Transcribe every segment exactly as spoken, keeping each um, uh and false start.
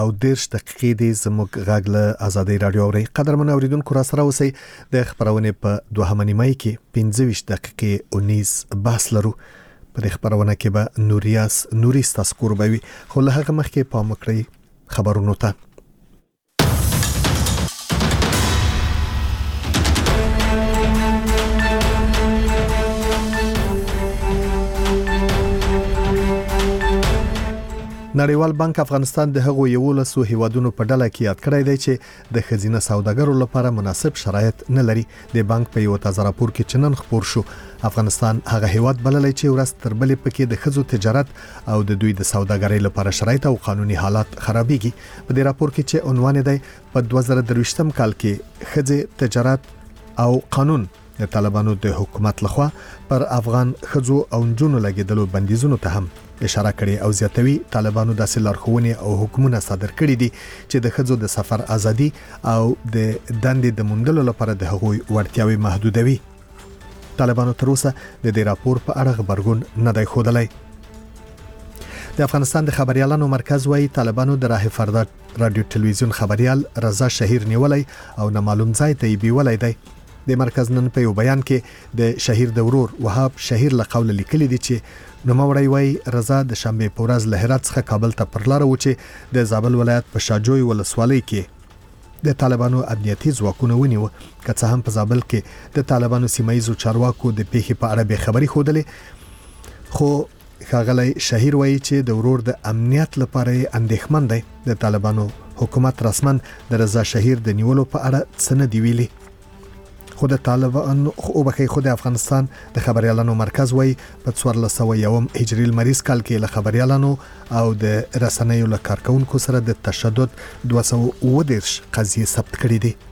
او دیرش دقیقې دی زموږ غږ له ازادي رادیو اوري. قدرمن اوریدونکو را سره اوسئ. د خبرونه په دوهمه نیمه کې پنځه ویشت دقیقې اونیز بحث لرو. په دې خبرونه کې به نوریاس نوري ستاسو قربوي، خو له هغه مخکې پام وکړئ خبرونو ته. نړیوال بانک افغانستان د هغو یولسو هیوادونو په ډله کې یاد کړی دی چې د خزینه سوداګرو لپاره مناسب شرایط نه لري. د بانک په یو تازه راپور کې چنن خبر شو افغانستان هغه هیواد بللی چې ورځ تر بلې پکې د خزو تجارت او د دوی د سوداګرۍ لپاره شرایط او قانوني حالات خرابېږي. په دې راپور کې چې عنوان دی په دوه زره درویشتم کال کې خزې تجارت او قانون د طالبانو د حکومت لخوا پر افغان خزو او نجونو لګیدلو بندیزونو ته هم اشاره کړې او زیاتوي طالبانو داسې لارښوونې او حکمونه صادر کړي دي چې د خزو د سفر ازادي او د دندې د موندلو لپاره د هغوی وړتیاوي محدودوي. طالبانو تر اوسه د دې راپور په اړه خبرګون نه دی ښودلی. د افغانستان د خبريالانو مرکز وايي طالبانو د راه فردا رادیو ټلویزیون خبريال رضا شهیر نیولای او نامعلوم ځای ته بیولای دی. د مرکز نن په یو بیان کې د شهیر د ورور وهاب شهیر له قوله لیکلي دي چې نوموړی وايي رضا د شنبه په ورځ له هرات څخه کابل ته پر لار و چې د زابل ولایت په شاجوی ولسوالۍ کې د طالبانو امنیتي ځواکونه ونیو. که څه هم په زابل کې د طالبانو سیمایي چارواکو د پیښې په اړه به خبري خوده، خو ښاغلی شهیر وايي چې د ورور د امنیت لپاره اندېښمن دی. د طالبانو حکومت رسمن د رضا شهیر د نیولو په اړه څه نه دی ویلي. خود طالبانو خو به خود افغانستان د خبريالانو مرکز وای په څوارلس سوه یوم هجری المریض کال کې له خبريالانو او د رسنیو له کارکونکو سره د تشدد دوه سوه اووه دېرش قضیې ثبت کړي دي.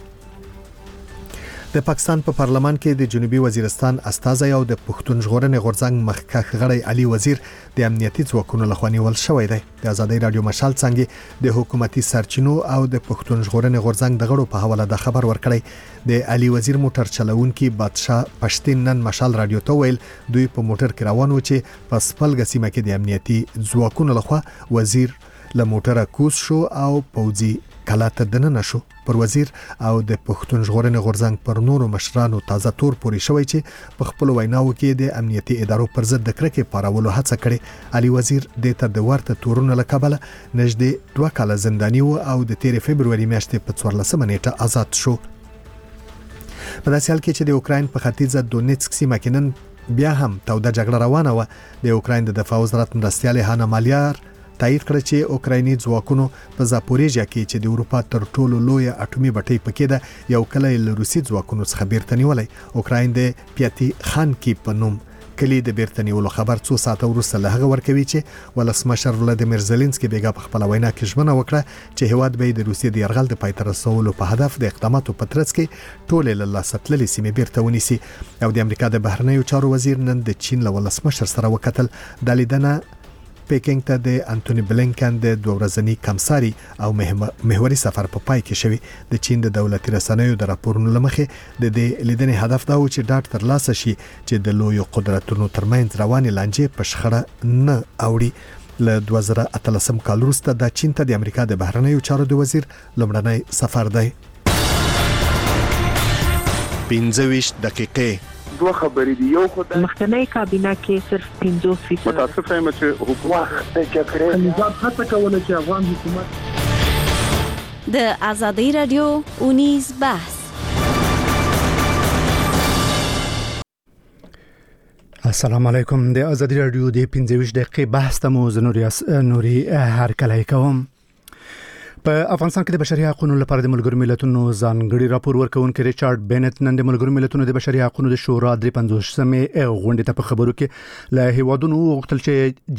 د پاکستان په پارلمان کې د جنوبي وزیرستان استازی او د پښتون ژغورنې غورځنګ مخکښ غړی علي وزیر د امنیتي ځواکونو لخوا نیول شوی دی. د ازادي رادیو مشال څنګه د حکومتي سرچینو او د پښتون ژغورنې غورځنګ د غړو په حواله د خبر ورکړی. د علي وزیر موټر چلوونکي بادشاه پښتين نن مشال رادیو ته ویل دوی په موټر کې روان و چې په سپلګ سیمه کې د امنیتي ځواکونو لخوا وزیر له موټره کوز شو او پوځي کلاته دننه شو. پر وزیر او د پښتون ژغورنې غورځنګ پر نورو مشرانو تازه تور پوري شوی چې په خپل ویناو کې د امنیتي ادارو پر ضد د کرکې پارولو هڅه کړې. علي وزیر د ته د ورته تورونو لکبله نږدې دوه کاله زنداني و او د تیر فبرवरी میاشتې په څوارلسمه نیټه آزاد شو. په داسې حال کې چې د اوکراین په ختیځه دونیتسک سیمه کې نن بیا هم توده جګړه روانه و. د اوکراین د دفاع وزارت مرستیال هانا مالیار تایید کړ چې اوکرایني ځواکونو په زاپوریژیا کې چې د اروپا تر ټولو لوی اټومي بټۍ پکې ده یو کلی له روسي ځواکونو څخه بیرته نیولای. اوکراین د پیاتي خان کې په نوم کلی د بیرته نیولو خبر څو ساعته وروسته له هغه ورکوي چې ولسمشر ولادیمیر زيلنسکي بیګا په خپل وینا کې ژمنه وکړه چې هواد به د روسي د يرغل د پای ته رسولو په هدف د اقداماتو په ترڅ کې ټول له لاستللې سیمې بیرته ونیسي. او د امریکا د بهرنیو چارو وزیر نن د چین له ولسمشر سره وکتل. د لیدنه پیکینګ ته د انټونی بلینکن د دوه ورځنی کمساري او محوري سفر په پای کې شوی. د چین د دولتي رسنیو د راپورونو لمخې د دې لیدنې هدف دا و چې ډاټ تر لاسه شي چې د لوی قدرتونو ترمنځ روانې لانجې په شخړه نه اوړي. له دوه زره اتلسم کال وروسته د چین ته د امریکا د بهرنیو چارو د وزیر لومړنی سفر دی. پنځه ویشت دقیقې دوه خبرې دي. یو خو د مخکنی کابینه کې صرف پنځوس فیصد متاسفه یم چې حکومت د جګړې نظام هڅه کوله چې افغان حکومت د ازادي رادیو اونیز بحث. السلام علیکم. د ازادي رادیو د پنځه ویشت دقیقې بحث ته مو زنوریاس نوري هر کله کوم. په افغانستان کې د بشري حقوقو لپاره د ملګرو ملتونو ځانګړي راپور ورکونکي ریچارډ بینټ نن د ملګرو ملتونو د بشري حقوقو د شورا درې پنځوسمې غونډې ته په خبرو کې له هیوادونو وغوښتل چې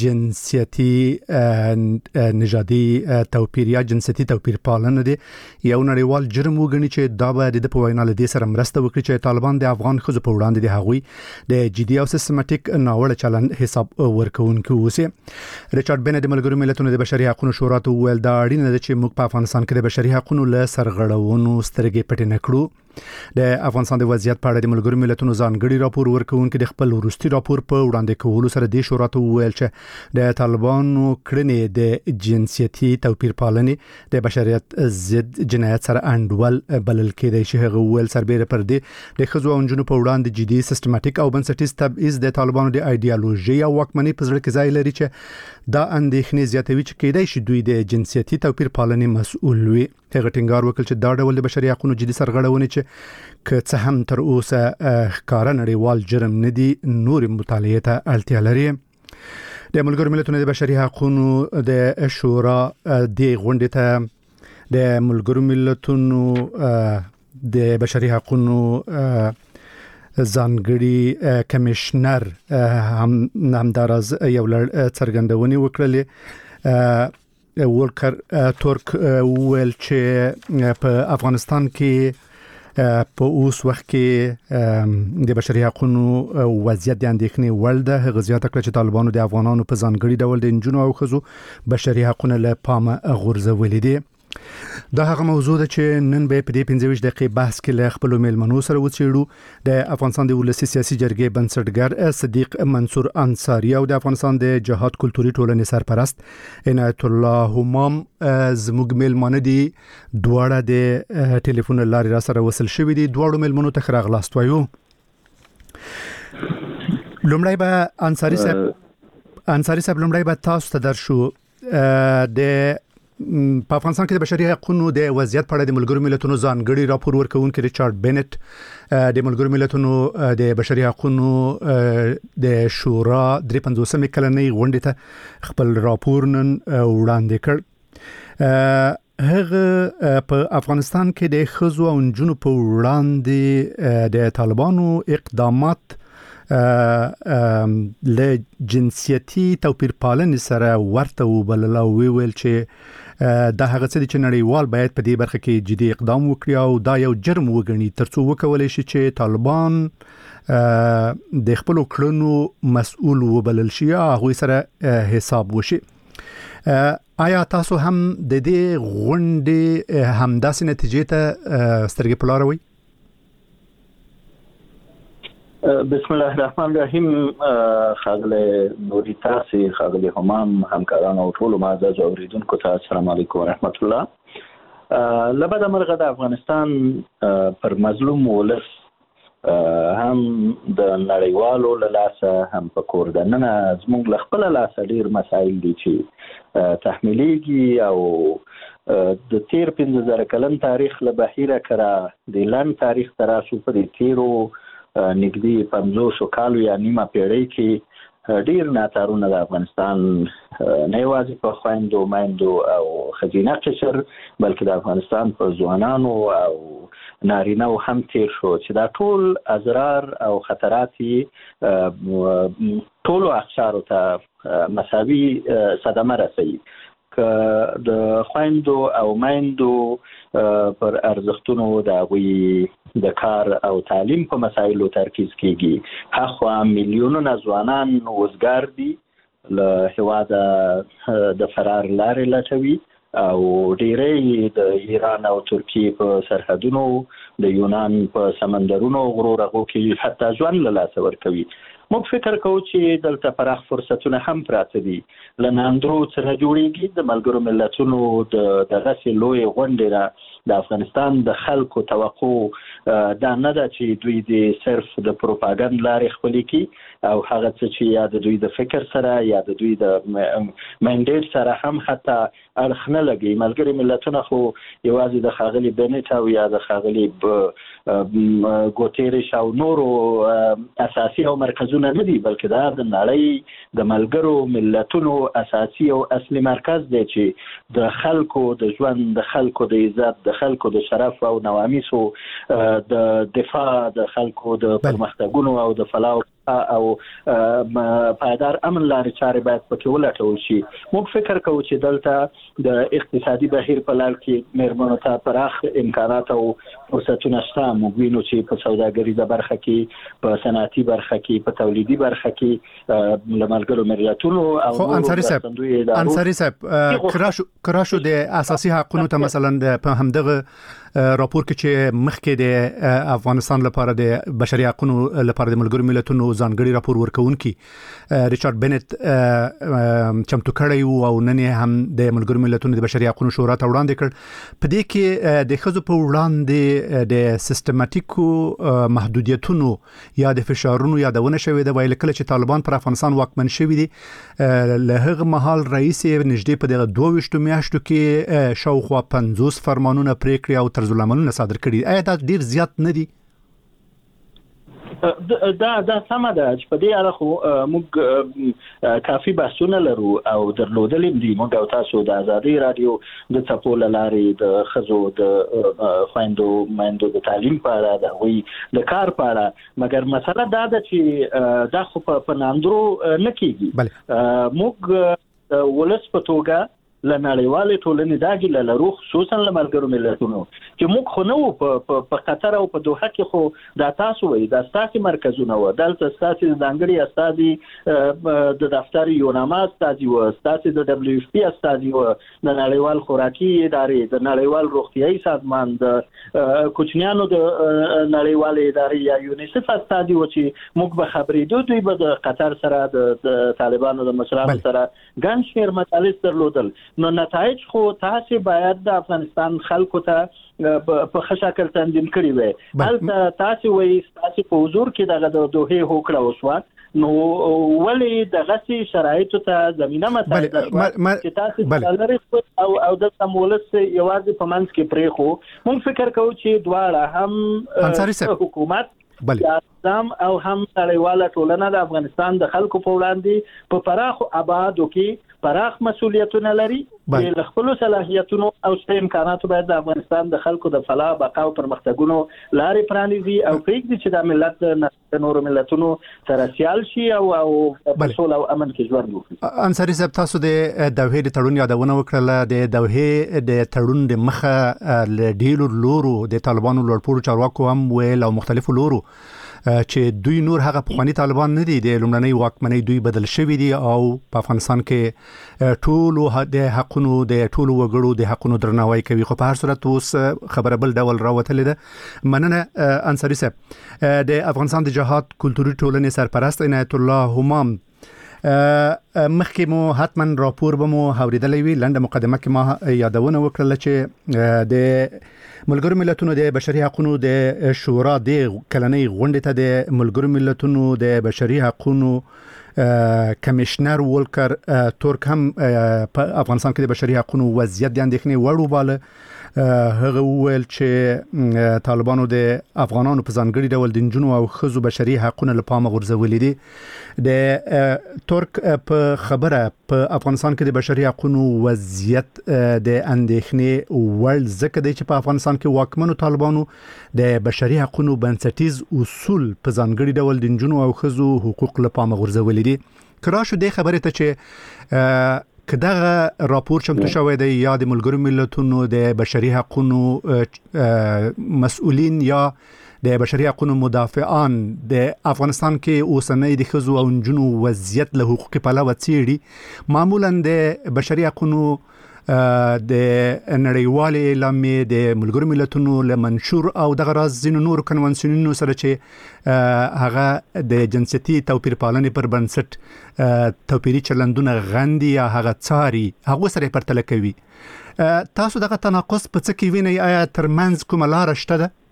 جنسيتي نژادي توپیر یا جنسيتي توپیر پالنه دي یو نړیوال جرم وګڼي چې دا به د په وینا له دې سره مرسته وکړي چې طالبان د افغان ښځو په وړاندې د هغوی د جدي او سیستماتیک ناوړه چلند حساب ورکونکي اوسي. ریچارډ بینټ د ملګرو ملتونو د بشري حقوقو شورا ته ویل دا اړینه ده چې په افغانستان کې د بشري حقوقو له سرغړونو سترګې پټې نکړو د افغانستان د وضعیت په اړه د ملګرو ملتونو ځانګړي راپور ورکوونکي د خپل وروستي راپور په وړاندې کولو سره د شورا ته وویل چې د طالبانو کړنې د جنسیتي توپیر پالنې د بشریت ضد جنایت سره انډول بلل کېدای شي. هغه وویل سربېره پر دې د ښځو او نجونو په وړاندې جدي سیستماتیک او بنسټیز تبعیض د طالبانو د ایډیالوژي او واکمنۍ په زړه کې ځای لري چې دا اندېښنې زیاتوي چې کېدای شي دوی د جنسیتي توپیر پالنې مسؤل وي. هغه ټینګار وکړ چې دا ډول د بشري حقوقو جدي سرغړونې چې که څه هم تر اوسه ښکاره نړیوال جرم نه دي نور مطالعه ته اړتیا لري. د ملګرو ملتونو د بشري حقوقو د شورا د غونډې ته د ملګرو ملتونو د بشري حقوقو ځانګړي کمشنر هم همدارز یو لړ څرګندونې وکړلې. ولکر تورک ویل چې په افغانستان کې په اوس وخت کې د بشري حقوقو وضعیت د اندېښنې وړ ده. هغه زیاته کړه چې طالبانو د افغانانو په ځانګړي ډول د نجونو او ښځو بشري حقوقو له پامه غورځولې دي. دا هغه موضوع ده چې نن به په دې پنځه ویشت دقیقې بحث کې له خپل میلمنو سره وڅېړو. د افغانستان د ولسي سیاسي جرګې بنسټګر صدیق منصور انصاری او د افغانستان د جهاد کلتوري ټولنې سرپرست عنایت الله همام زموږ میلمانه دي. دواړه د ټلیفون لارې را سره وصل شوي دي. دواړو میلمنو ته ښه راغلاست وایو. لومړی به انصاری صاحب انصاری صاحب لومړی به تاسو ته درشو. د په افغانستان کې د بشري حقوقو د وضعیت په اړه د ملګرو ملتونو ځانګړي راپور ورکوونکي ریچارډ بینټ د ملګرو ملتونو د بشري حقوقو د شورا درې پنځوسمې کلنۍ غونډې ته خپل راپور نن وړاندې کړ. هغه په افغانستان کې د ښځو او نجونو په وړاندې د طالبانو اقدامات له جنسیتي توپیر پالنې سره ورته وبلل او ویل چې دا هغه څه دي چې نړیوال باید په دې برخه کې جدي اقدام وکړي او دا یو جرم وګڼي ترڅو وکولای شي چې طالبان د خپل کړنو مسؤل وبلل شي او هغه سره حساب وشي. آیا تاسو هم د دې غونډې همداسې نتیجې ته سترګې په لار وئ؟ بسم الله الرحمن الرحیم. خاغله نوري تاسو خاغله همام همکاران او ټول معزز اوریدونکو ته السلام علیکم ورحمت الله. لبد مرغه د افغانستان پر مظلوم ولس هم د نړیوالو له لاسه هم په کوردننه زموږ له خپل لاسه ډیر مسایل دي چې تحمیلېږي او د تیر پنځه زره کلن تاریخ له بهیره کړه د لن تاریخ تراسو په تیرو نږدې پنځوس کالو یا نیمه پیړۍ کې ډیر ناتارونه د افغانستان نه یوازې په خویندو میندو او ښځینه قشر بلکې د افغانستان په ځوانانو او نارینه هم تیر شو چې دا ټول اضرار او خطرات ټولو اقشارو ته مساوي صدمه رسوي. که د خویندو او میندو پر ارزښتونو د هغوی د کار او تعلیم په مسایلو ترکیز کیږي. هغه میلیونونه ځوانان وزګار دي له هېواده د فرار لارې لټوي او ډیری د ایران او ترکیه په سرحدونو د یونان په سمندرونو غرورغو کې حتی ژوند له لاسه ورکوي. موږ فکر کوو چې دلته پراخ فرصتونه هم پراته دي. له ناندرو څخه جوړیږي د ملګرو ملتونو د دغسې لوی غونډې نه د افغانستان د خلکو توقع دا نه ده چې دوی د صرف د پروپاګاندا لارې خپلې کړي او هغه څه چې یا د دوی د فکر سره یا د دوی د منډیټ سره هم حتی اړخ نه لګي. ملګري ملتونه خو یوازې د ښاغلي بنټ او یا د ښاغلي ګوتیرش او نورو اساسي او مرکزونو نه دي بلکې دا د نړۍ د ملګرو ملتونو اساسي او اصلي مرکز دی چې د خلکو د ژوند د خلکو د عزت د خلکو د شرف او نواميسو د دفاع د خلکو د پرمختګونو او د فلاح او پایدار امن لارې چارې باید پکې ولټول شي. موږ فکر کوو چې دلته د اقتصادي بهیر په لړ کې مېرمنو ته پراخ امکانات او فرصتونه شته. موږ وینو چې په سوداګریزه برخه کې په صنعتي برخه کې په تولیدي برخه کې له ملګرو ملتونو او خو انصاری صاحب انصاری صاحب کراشو کراشو د اساسي حقوقو ته مثلا په همدغه راپور کې چې مخکې د افغانستان لپاره د بشري حقوقو لپاره د ملګرو ملتونو ځانګړي راپور ورکونکي ریچارډ بنت چمتو کړی وو او نن هم د ملګرو ملتونو د بشري حقوقو شورا ته وړاندې کړ. په دې کې د ښځو په وړاندې د سیستماتیکو محدودیتونو یا د فشارونو یادونه شوې ده، ویل کله چې طالبان پر افغانستان واکمن شوي دي له هغه مهال رئیس نږدې په دغه دوه ویشتو میاشتو کې شاوخوا پنځوس فرمانونه پریکړې او طرز العملونه صادر کړي. آیا دا ډیر زیات نه دي؟ دا دا سمه ده چې په دې اړه خو موږ کافي بحثونه لرو او درلودلې دي. موږ او تاسو د ازادي رادیو د څپو لارې د خزو د خويندو مېندو د تعلیم په اړه د وی د کار په اړه، مګر مسله دا ده چې دا خو په ناندرو نه کیږي. موږ ولس په توګه لنړیوالې ټولنې دا ګیله لرو، خصوصا له ملګرو ملتونو چې موږ خو نه په په قطر او په دوحه کې خو دا تاسو وایي دا ستاسو مرکزونه و، دلته ستاسو ځانګړي استادي د دفتر یوناما استادي و، ستاسو د دبليو اف پی استادي و، د نړیوال خوراکي ادارې، د نړیوال روغتيایي سازمان، د کوچنیانو د نړیوال ادارې یا یونیسف استادي و چې موږ به خبرې دوی دوی به د قطر سره د طالبانو د مشرانو سره ګڼ شمېر مجالس درلودل. نو نتایج خو تاسو باید د افغانستان خلکو ته په ښه شکل تنظیم کړی وي. هلته تاسو وایي تاسو په حضور کې دغه د دوه هوکړه وشوه، نو ولې دغه شرایطو ته زمينه مساعد چې تاسو لري او او د سمولس یوازې په منځ کې پرې خو مونږ فکر کوو چې دواړه هم حکومت بلې او هم نړیواله ټولنه د افغانستان د خلکو په وړاندې په پراخ آبادو کې پراخ مسؤلیتونه لري. د خپل صلاحیتونو او امکاناتو باید د افغانستان د خلکو د فلاح بقا او پرمختګونو لارې پرانیزي او پرېږدي چې د ملت د نورو ملتونو سره سیال شي او او په سوله او امن کې ژوند وکړي. انصاري صاحب، تاسو د دوحې د تړون یادونه وکړه. د دوحې د تړون د مخه ل ډیرو لورو د طالبانو لوړپوړو چارواکو هم ویل او مختلفو لورو چې دوی نور هغه پخوانی طالبان نه دي، د لومړنۍ واکمنۍ دوی بدل شوي دي او په افغانستان کې ټولو د حقونو د ټولو وګړو د حقونو درناوی کوي. خو په هر صورت اوس خبره بل ډول راوتلې ده. مننه انصاري صاحب. د افغانستان د جهاد کلتوري ټولنې سرپرست عنایت الله همام، مخکې مو حتما راپور به مو اوریدلې وي. لنډه مقدمه کې ما یادونه وکړه چې د ملګرو ملتونو د بشري حقوقو د شورا د کلنۍ غونډې ته د ملګرو ملتونو د بشري حقوقو کمشنر ولکر تورک هم په افغانستان کې د بشري حقوقو وضعیت د اندېښنې وړ وباله. هغه وویل چې طالبانو د افغانانو په ځانګړي ډول د نجونو او ښځو بشري حقوقو له پامه غورځولي دي. د تورک په خبره په افغانستان کې د بشري حقوقو وضعیت د اندېښنې وړ ځکه دی چې په افغانستان کې واکمنو طالبانو د بشري حقوقو بنسټیز اصول په ځانګړي ډول د نجونو او ښځو حقوق له پامه غورځولي دي. کراشو د خبره ته چې کداغه راپور چمتو شوی دی یا د ملګرو ملتونو د بشري حقوقو مسؤلین یا د بشري حقوقو مدافعان د افغانستان کې اوسنۍ د ښځو او نجونو وضعیت له حقوقي پلوه څیړي، معمولا د بشري حقوقو د نړیوالې اعلامیې د ملګرو ملتونو له منشور او دغه راز ځینو نورو کنوانسیونونو سره چې هغه د جنسیتي توپیر پالنې پر بنسټ توپیري چلندونه غندي یا هغه څاري، هغه سره پرتله کوي. تاسو دغه تناقض په څه کې وینئ؟ آیا ترمنځ کومه لاره شته ده؟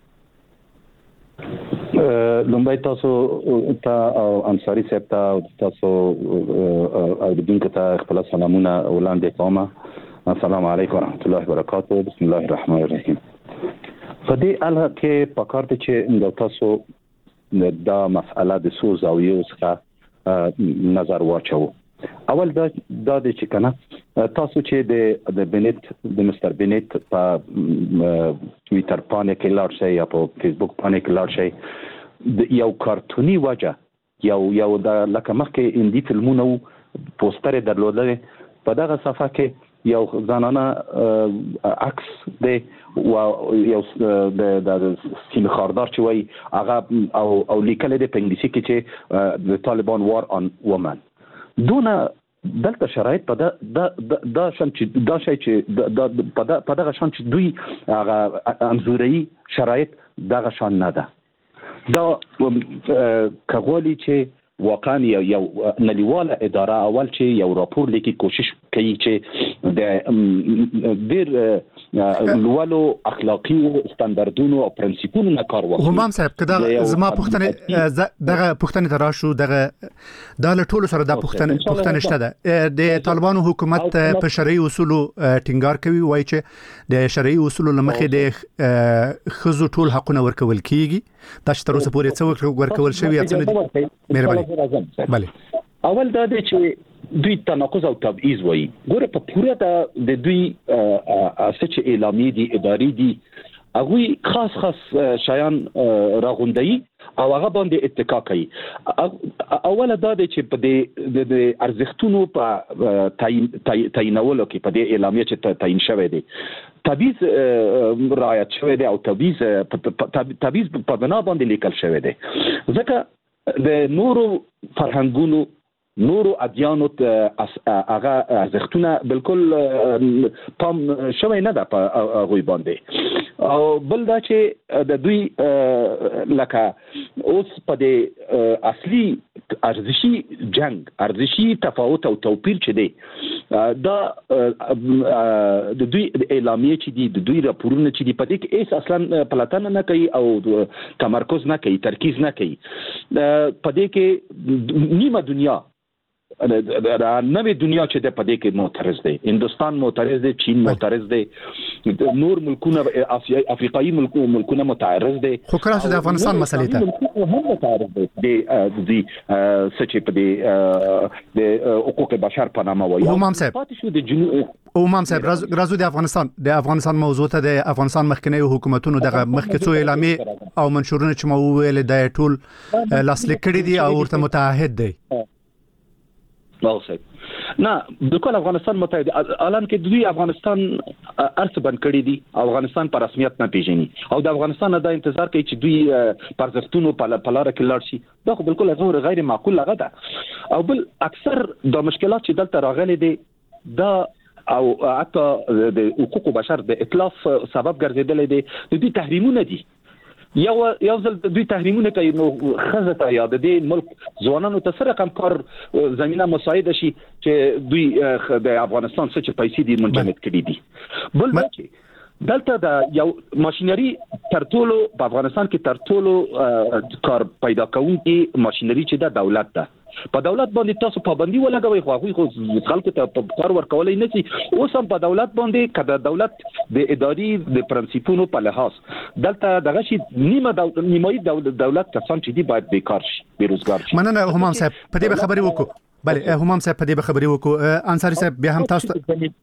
لومبای تاسو ته او انصاري صاحب ته تاسو او د دین ته خپل سلامونه وړاندې کوم. السلام علیکم ورحمۃ اللہ وبرکاتہ. بسم الله الرحمن الرحیم. په دې اړه کې پکار دي چې د تاسو دا مسأله د سو زاویو څخه نظر واچو. اول دا دا چې کنه تاسو چې د د بنت د مستر بنت په ټوئیټر باندې کې لاړ شئ یا په فیسبوک باندې کې لاړ شئ، د یو کارتونی وجه یو یو د لکه مخکې اندی فلمونو پوسټر درلودل، په دغه صفحه کې یو ځانانه عکس دی او یو د د سیم خاردار چې وای هغه او او لیکل دی په انګلیسي کې چې د طالبان وار آن وومن. دونه دلته شرایط په دا دا دا شان چې دا شای چې دا په دغه شان چې دوی هغه انزوري شرایط دغه شان نه ده دا کغولي چې واقعا یو نړیواله اداره اول چې یو راپور لیکي کوشش کوي چې د ډیر لوړو اخلاقی او ستاندردونو او پرنسپونو نه کار واخلي. همام صاحب کدا زما پوښتنه دغه پوښتنه تراشو دغه د ټولو سره د پوښتنه پوښتنه شته ده د طالبانو حکومت په شرعي اصولو ټینګار کوي وایي چې د شرعي اصولو لمخې د خزو ټول حقونه ورکول کیږي دا چې تر اوسه پورې څو ورکول شوی اڅنه مهرباني بله اول دا دی چې دوی تناقض او تبعیض وایي ګوره په پوره د دوی اساس اعلامی دي اداري دي هغه خاص خاص شایان راغونډي او هغه باندې اتکا کوي اوله دا دی چې په د ارزښتونو په تعینولو کې په د اعلامیه چې تعین شوی دی تبعیض رعایت شوی دی او تبعیض تبعیض په بنا باندې لیکل شوی دی ځکه د نورو فرهنګونو نورو ادیانو هغه ارزښتونه بالکل پام شوی نه ده په هغوی باندې او بل دا چې د دوی لکه اوس په د اصلي ارزشي جنگ ارزشي تفاوت او توپیر چې دی دا د دوی اعلامیه چې دی د دوی راپورونه چې دی په دې کې اس اصلا پلاتنه نه کوي او تمرکز نه کوي ترکیز نه کوي په دې کې نیمه دنیا د نوې دنیا چې د پدې کې معترض دي هندستان معترض دي چین معترض دي نور ملکونه افریقایي ملکونه معترض دي خو کله د افغانستان مسلې ته هم معترض دي د دې سچې په دې د حقوق بشر په نامه وایي همام صاحب پاتې شو د جنوب همام صاحب راځو د افغانستان د افغانستان موضوع ته د افغانستان مخکنی حکومتونو دغه مخکې څو اعلامیه او منشورونه چې مو ویل د ټول لاسلیک کړي دي او ورته متعهد دي واوسه نه بالکل افغانستان متحد الان کې دوی افغانستان ارث بند کړی دي افغانستان په رسمیت نه پیژني او د افغانستان د انتظار کوي چې دوی پرځښتونو په لار کې لاړ شي دا خو بالکل غیر غیر معقول لغه ده او بل اکثر د مشکلات چې دلته راغلي دي دا او حتی د حقوق بشر د اتلاف سبب ګرځیدل دي د دې تحریمونه دي یو یو ځل دوی تحریمونه کوي نو خزه ته یاد دي ملک ځوانانو ته سره کم کار زمينه مساعده شي چې دوی د افغانستان څخه پیسې دي منجمد کړي دي بل چې دلته د یو ماشينري ترټولو په افغانستان کې ترټولو کار پیدا کوونکی ماشينري چې د دولت ده په دولت باندې تاسو پابندي ولګوي خو هغه خو خلکو ته کار ورکولای نه شي اوس هم په دولت باندې کله دولت د اداري د پرنسپونو په لحاظ دلته دغه شي نیمه نیمایي دولت کسان چې دی باید بیکار شي بیروزګار شي مننه همام صاحب په دې خبرې وکړو بله همام صاحب په دې خبرې وکړو انصاری صاحب بیا هم تاسو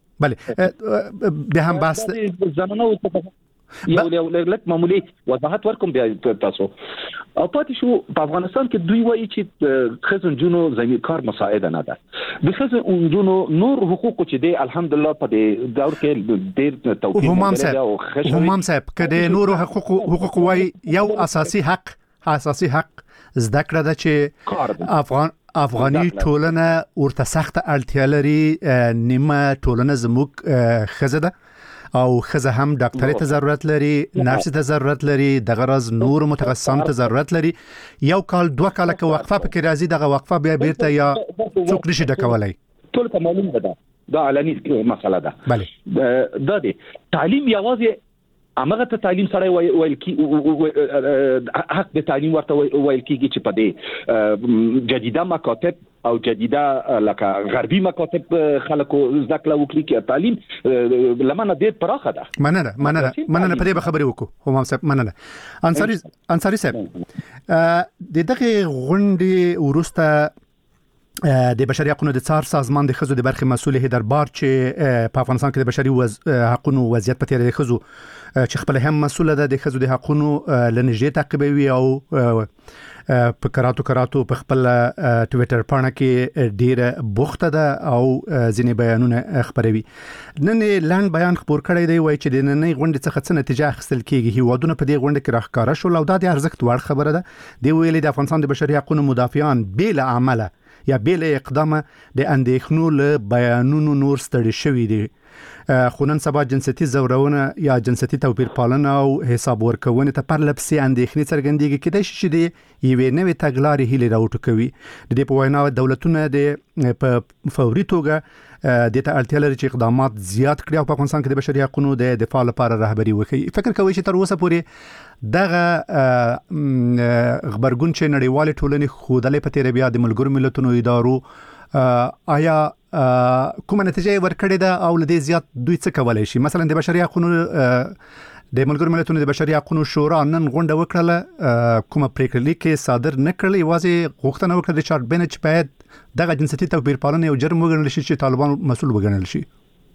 بله بیا هم بس زمانه یو یو لږ معمولی وضاحت ورکوم بیا تاسو او پاتې شو په افغانستان کې دوی وایي چې خزن جنو زمير کار مساعده نه ده د خزن جنو نور حقوق چې دی الحمدلله په دې دور کې ډېر توفیق همام صاحب همام صاحب کله نور حقوق حقوق وایي یو اساسي حق اساسي حق زده کړه ده چې افغان افغاني ټولنه ورته سخت اړتیا لري نیمه ټولنه زموږ خزه ده او خزه هم ډاکټري ته ضرورت لري نرس ته ضرورت لري د غرض نور متخصصان ته ضرورت لري یو کال دوه کال کې وقفه پکې راځي دغه وقفه بیا بیرته یا څوک نشي ډکولای ټول ته معلوم ده دا علني مسله ده بله دا دی تعلیم یوازې امغه ته تعلیم سره ویل کی حق د تعلیم ورته ویل کیږي چې په دې جديده مکاتب او جديده لکه غربي مکاتب خلکو ذکر وکړي چې تعلیم لمنه ډېر پراخه ده مننه مننه مننه په دې خبرې وکړو همام صاحب مننه انصاری انصاری صاحب د دغه غونډې ورسته د بشري حقوقو د څار سازمان د خزو د برخې مسؤل هیدر بار چې په افغانستان کې د بشري وز... حقوقو وضعیت په تیر د خزو چې خپل هم مسؤل ده د خزو د حقوقو لنیږي تعقیبوي او په کراتو کراتو په خپل ټوئیټر پاڼه کې ډیره بوخته ده او ځینې بیانونه خبروي نن لاند بیان خبر کړی دی وایي چې د نننۍ غونډې څخه څه نتیجه اخیستل کیږي هیوادونه په دې غونډه کې راښکاره شول او دا د ارزښت وړ خبره ده دی ویلي د افغانستان د بشري حقوقو مدافعان بل عمله یا بیل اقدام د اندېښنو له بیانونو نور ستړي شوي دي. خو نن سبا جنسيتي زورونه یا جنسيتي توپیر پالنه او حساب ورکونه ته پر لپسې اندېښنې څرګندېږي کېدای شي د یوې نوې تګلارې هیلې راوټوکوي. د دې په وینا دولتونه د په فوري توګه د ته اړتیا لري چې اقدامات زیات کړي او په افغانستان کې د بشري حقوقو د دفاع لپاره رهبري وکړي. فکر کوي چې تر اوسه پورې دغه خبرګون چې نړیوال ټولنې خودلې په تیر بیا د ملګرو ملتونو ادارو آیا کومه نتیجه ورکړې ده او لدې زیات دوی څه کولای شي؟ مثلا د بشري حقوقو د ملګرو ملتونو د بشري حقوقو شورا نن غونډه وکړه، کومه پریکړه لیکي صادر نکړل، یوازې غوښتنه وکړه د چارټ بنچ باید دغه جنسيتي توپیر پالنه یو جرم وګڼل شي چې طالبان مسؤل وګڼل شي.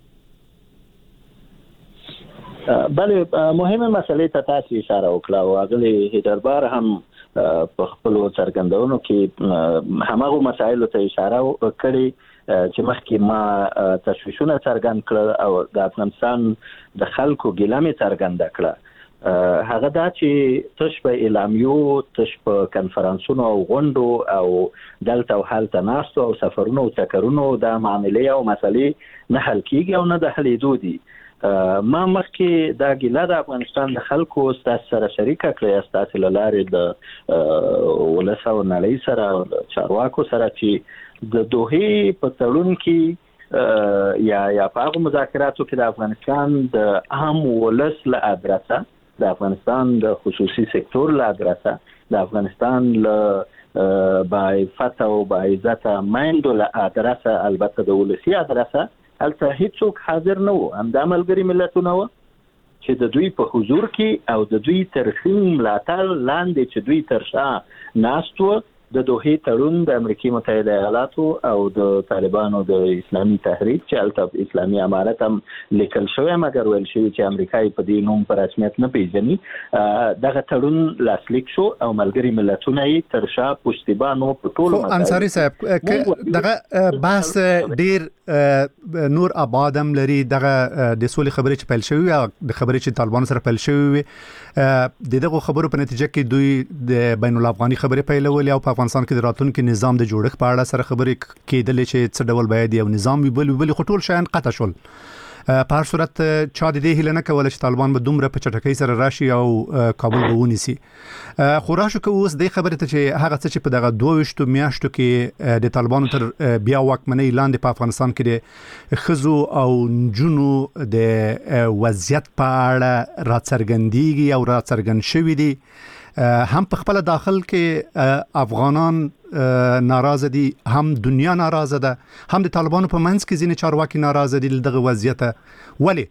بله مهمه مسلې ته تاسو اشاره وکړه او اغلی هیدربار هم په خپل څرګندونو کې همغه مسایلو ته اشاره وکړي چې مخکې ما تشویشونه څرګند کړل او د افغانستان د خلکو ګیلامې څرګنده کړه. هغه دا چې تش په اعلامیو، تش په کنفرانسونو او غونډو او دلته او هلته ناستو او سفرونو او تکرونو د معاملې او مسلې نه حل کیږي او نه د حلېدو دي. ما مخکې دا ګیله د افغانستان د خلکو ستاسو سره شریکه کړې، ستاسو له لارې د ولس او نړۍ سره چارواکو سره چې د دوحې په تړون کې یا یا په هغه مذاکراتو کې د افغانستان د عام ولس له ادرسه، د افغانستان د خصوصي سکتور له ادرسه، د افغانستان له باعفت او باعزت مایندو له ادرسه، البته د ولسي ادرسه هلته هیڅوک حاضر نه وو. همدا ملګري ملتونه وو چې د دوی په حضور کې او د دوی تر خیم ملاتړ لاندې چې دوی تر شا ناست وو د دوحې تړون د امریکای متحده ایالاتو او د طالبانو د اسلامي تحریک چې البته اسلامي امارت هم لیکل شوی مګر ویل شوی چې امریکای په دې نوم په رسمیت نه پیژني. دغه تړون لاسلیک شو او ملګري ملتونه یې تر شا پشتیبانو په ټول مسایل. انصاری صاحب دغه بحث ډیر نور آبادم لري، دغه د سولې خبرې چې پیل شوی او د خبرې چې طالبان سره پیل شوی د دغه خبرو په نتیجه کې دوی د بین الافغاني خبرې پیلولې او په افغانستان کې د راتلونکي نظام د جوړښت په اړه سره خبرې کېدلې چې څه ډول باید یو نظام وي، بل بل خټول شایان قطع شول. په هر صورت چا د دې هیله نه کوله چې طالبان به دومره په چټکۍ سره راشي او کابل به ونیسي. خو راشو که اوس د خبرې ته چې هغه څه چې په دغه دوه ویشتو میاشتو کې د طالبانو تر بیا واکمنۍ لاندې په افغانستان کې د ښځو او نجونو د وضعیت په اړه راڅرګندېږي او راڅرګند شوي دي، هم په خپل داخل کې افغانان ناراضه دي، هم دنیا ناراضه ده، هم د طالبانو په منځ کې ځینې چارواکي ناراضه دي دغه وضعیت. ولی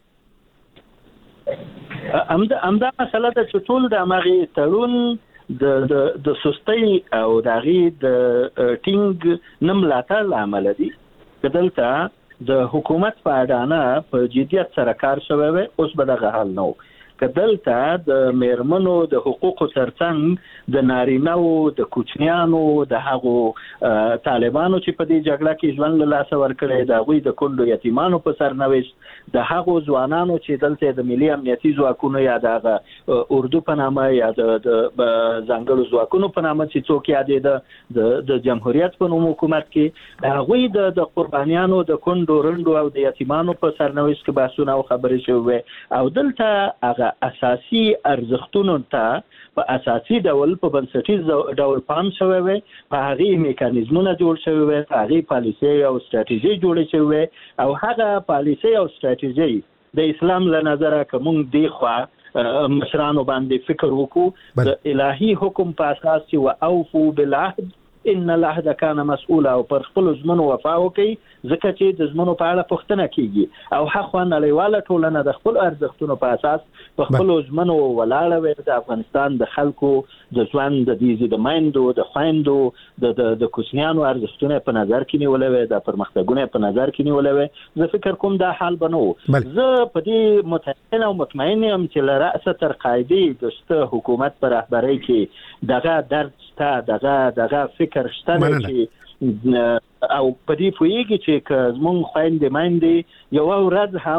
امدا امدا مسله ده چې ټول د امغه تړون د د د سستۍ او د غي د ټینګ نملاته عمل دي. کدلته د حکومت په اډانه په جديت سره کار شوی وي، اوس به دغه حل نو. کدلته د میرمنو د حقوقو ترڅنګ د نارینه‌و د کوچنیانو د هغو طالبانو چې په دې جګړه کې ژوند له لاسه ورکړي، د غوي د کندو یتیمانو په سرنوشت، د هغو ځوانانو چې دلته د ملي امنیتي ځواکونو یا د اردو په نامه یا د ځانګړو ځواکونو په نامه چې څوک یادې د د جمهوریت په نوم حکومت کې د غوي د قربانیانو د کندو رندو او د یتیمانو په سرنوشت کې بحثونه او خبرې شوې او دلته هغه اساسي ارزښتونو ته په اساسي ډول په بنسټیز ډول پام شوی وي، په هغه میکانیزمونه جوړ شوی وي، په هغه پالیسي او ستراتیژي جوړ شوی وي او هغه پالیسي او ستراتیژي د اسلام له نظره کوم دی خو مشرانو باندې فکر وکړو د الهي حکم په اساس چې واوفو بالعهد ان العهد كان مسؤولا او پر خپل ځمنو وفا وکي، ځکه چې د ځمنو په اړه پوښتنه کیږي او حق نړیواله ټولنه د خپل ارزښتونو په اساس په خپل ځمنو ولاړه وي. د افغانستان د خلکو د ژوند د دې د مایندو د خويندو د د کوچنیانو ارزښتونه په نظر کې نیولې وي، د پرمختګونه په نظر کې نیولې وي. زه فکر کوم دا حال بنو. زه په دې متأکد او مطمئن یم چې له رأسه تر قاعده د ست حکومت پر رهبرۍ کې دغه درد شته، دغه دغه فکر شته چې او په دې پوهیږي چې زمونږ خويندې مایندې یو ورځ هم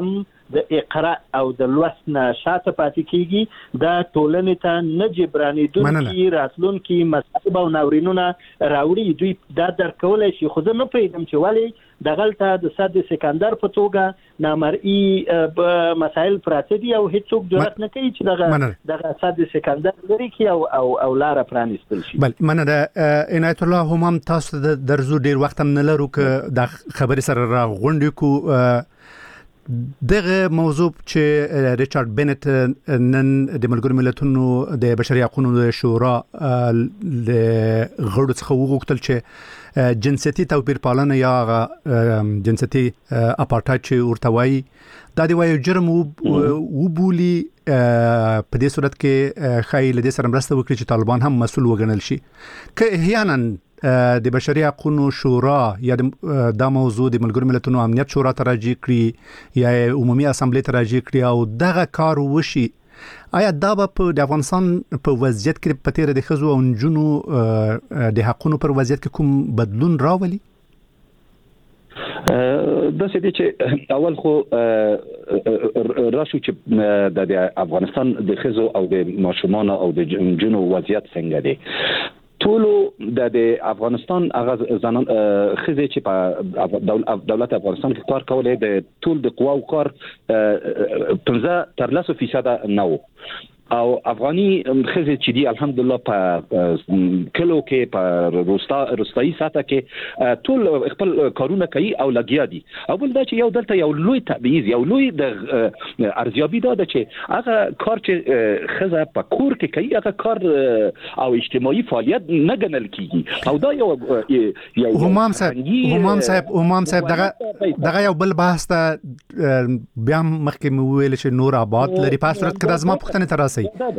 د اقرا او د لوست نه شاته پاتې کیږي دا ټولنې ته نه جبرانیدونکي راتلونکي مصائب او ناورینونه راوړي. دوی دا درکولای شي خو زه نه پوهیږم چې ولې دغلته د صد سکندر په توګه نامرئي مسائل پراته دي او هیڅوک جرأت نه کوي چې دغه دغه صد سکندر لري کی او او او لار پرانیستل شي. بل مننه د عنایت الله هم تاسو د درزو ډیر وخت هم نه لرو ک د خبري سره را غونډې کو دغه موضوع چې ریچارډ بنت نن د ملګرو ملتونو د بشري حقوقو شورا ل غړو څخه وغوښتل چې جنسيتي توپیر پالنه یا جنسيتي اپارټاید چې ورته وایي دا دی وایي جرم وبولي په دې صورت کې خای له دې سره مرسته وکړي چې طالبان هم مسؤل وګڼل شي. که احیانا د بشري حقوقو شورا یا دا موضوع د ملګرو ملتونو امنیت شورا ته راجع کړي یا عمومي اسامبلې ته راجع کړي او دغه کار وشي، آیا دا په د افغانستان په وضعیت کې په تیر د خزو او نجونو د حقوقو پر وضعیت کې کوم بدلون راولي؟ د څه دي چې اول خو راشو چې د افغانستان د خزو او د ماشومان او د نجونو وضعیت څنګه دی. ټولو د افغانستان هغه ځانان خزه چې په دولت افغانستان کې کار کولای د ټول د قواو کار پنځه تر لسو فیصد نه او افغاني خزه چې دی الحمدلله په کلو کې په روستا روستایي ساته کې ټول خپل کارونه کوي او لګیا دي. او بل دا چې یو دلته یو لوی تبعیض یو لوی د ارزیابي دا چې هغه کار چې خزه په کور کې کوي هغه کار او اجتماعي فعالیت نه ګڼل کیږي. او دا یو یو همام صاحب همام صاحب همام صاحب دغه دغه یو بل بحث ته بیا مخکې مو ویل چې نور آباد لري په صورت کې لازمه پوښتنه تراسي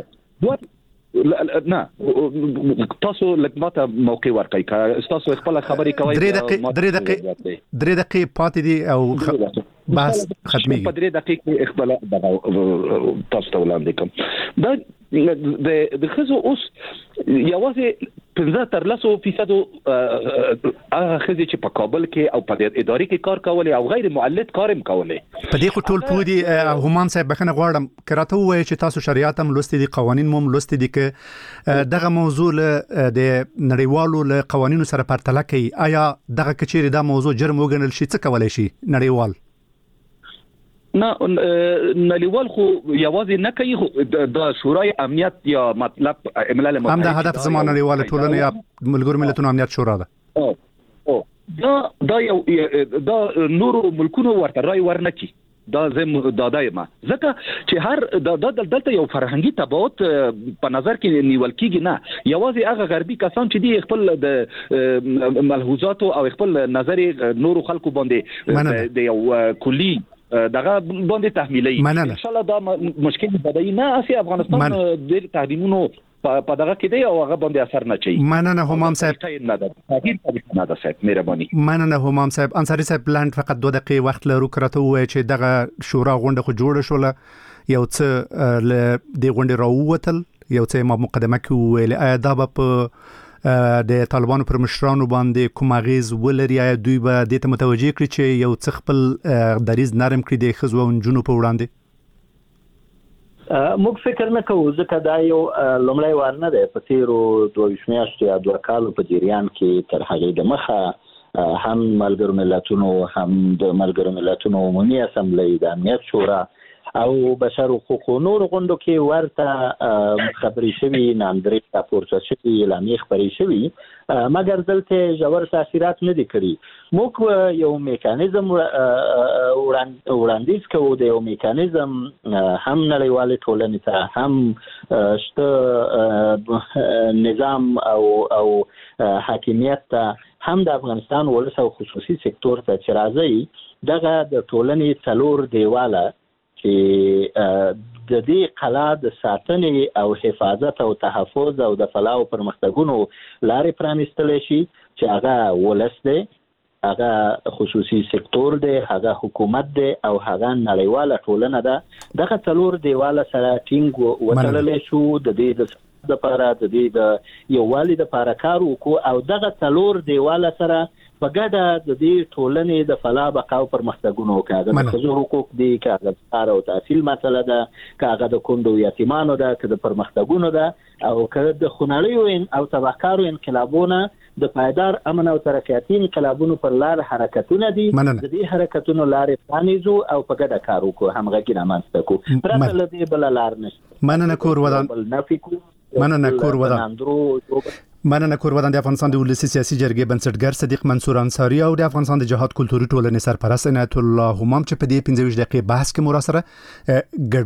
نه تاسو لکه ماته موقع ورکړئ که تاسو خپل خبرې کوي درې دقیقې درې دقیقې درې دقیقې پاتې دي او بس ختمي په درې دقیقې خپل تاسو ته وړاندې کوم. دا د د خزو اوس یوازې پنځه تر لسو فیصد هغه خزي چې په کابل کې او په ادارې کې کار کولای او غیر معلد کارم کولای. په دې خو ټول پوه دي همام صاحب بخنه غواړم کراته وایي چې تاسو شریعت هم لوستي دي قوانین هم لوستي دي که دغه موضوع له د نړیوالو له قوانینو سره پرتله کوي. آیا دغه کچېری دا موضوع جرم وګڼل شي څه کولای شي نړیوال؟ نه نړیوال خو یوازې نه کوي د شورای امنیت یا مطلب ملل متحد هم د هدف زمانه نړیواله ټولنه یا ملګرو ملتونو امنیت شورا ده. او او دا دا یو دا نورو ملکونو ورته رای ورنکي دا زم دادایما ځکه چې هر د دلته یو فرهنګي تبعات په نظر کې نیول کیږي. نه یوازې هغه غربي کسان چې دی خپل د ملحوظات او خپل نظر نورو خلکو باندې د یو کلی دغه باندې تحمیلي ان شاء الله دا مشکل بدای نه اسی افغانستان د تحریمونو په دغه کې دی او هغه باندې اثر نه چي. مننه همام صاحب نه ده تغییر نه ده صاحب مهرباني. مننه همام صاحب. انصاری صاحب لاند فقط دوه دقیقې وخت لرو کراته وای چې دغه شورا غونډه خو جوړه شوله یو څه ل دې غونډه راووتل یو څه ما مقدمه کې ویل آیا دا په د طالبانو پر مشرانو باندې کوم اغیز ولري؟ آیا دوی به د ته متوجه کړي چې یو څه خپل دریز نرم کړي د خزو او نجونو په وړاندې؟ موږ فکر نه کوو ځکه دا یو لومړی وار نه دی. په تیرو دوه میاشتو یا دوه کالو په جریان کې تر هغې د مخه هم ملګرو ملتونو هم د ملګرو ملتونو عمومي اسامبلې د امنیت شورا او بشر حقوقو نور غونډو کې ورته خبرې شوي ناندرې راپورته شوي اعلامیې خبرې شوي مګر دلته ژور تاثیرات نه دي کړي. موږ یو میکانیزم وړاندیز کوو د یو میکانیزم هم نړیوالې ټولنې ته هم شته نظام او او حاکمیت ته هم د افغانستان ولس او خصوصي سکتور ته چې راځي دغه د ټولنې څلور دیواله چې د دې قلا د ساتنې او حفاظت او تحفظ او د فلاح او پرمختګونو لارې پرانیستل شي چې هغه ولس دی، هغه خصوصي سکتور دی، هغه حکومت دی او هغه نړیواله ټولنه ده. دغه څلور دیواله سره ټینګ وتړل شو د دې د لپاره د دې د یووالي لپاره کار وکړو او دغه څلور دیواله سره په ګډه د دې ټولنې د فلاح بقا او پرمختګونو کې د ښځو حقوق دي، کې د کار او تحصیل مسله ده، کې د کونډو یتیمانو ده، کې د پرمختګونو ده، او کې د خونړیو او تبهکارو انقلابونو د پایدار امن او ترقیاتي انقلابونو پر لار حرکتونه دي. د دې حرکتونو لارې پرانیزو او په ګډه کار وکړو، همغږي رامنځته کړو، پرته له دې بل لار نشته. مننه کور ودان مننه کور ودان مننه کور ودان د افغانستان د ولسی سیاسي جرګې بنسټګر صدیق منصور انصاری او د افغانستان د جهاد کلتوري ټولنې سرپرست عنایت الله همام چې په دې پنځه ویشت دقیقې بحث کې مو را سره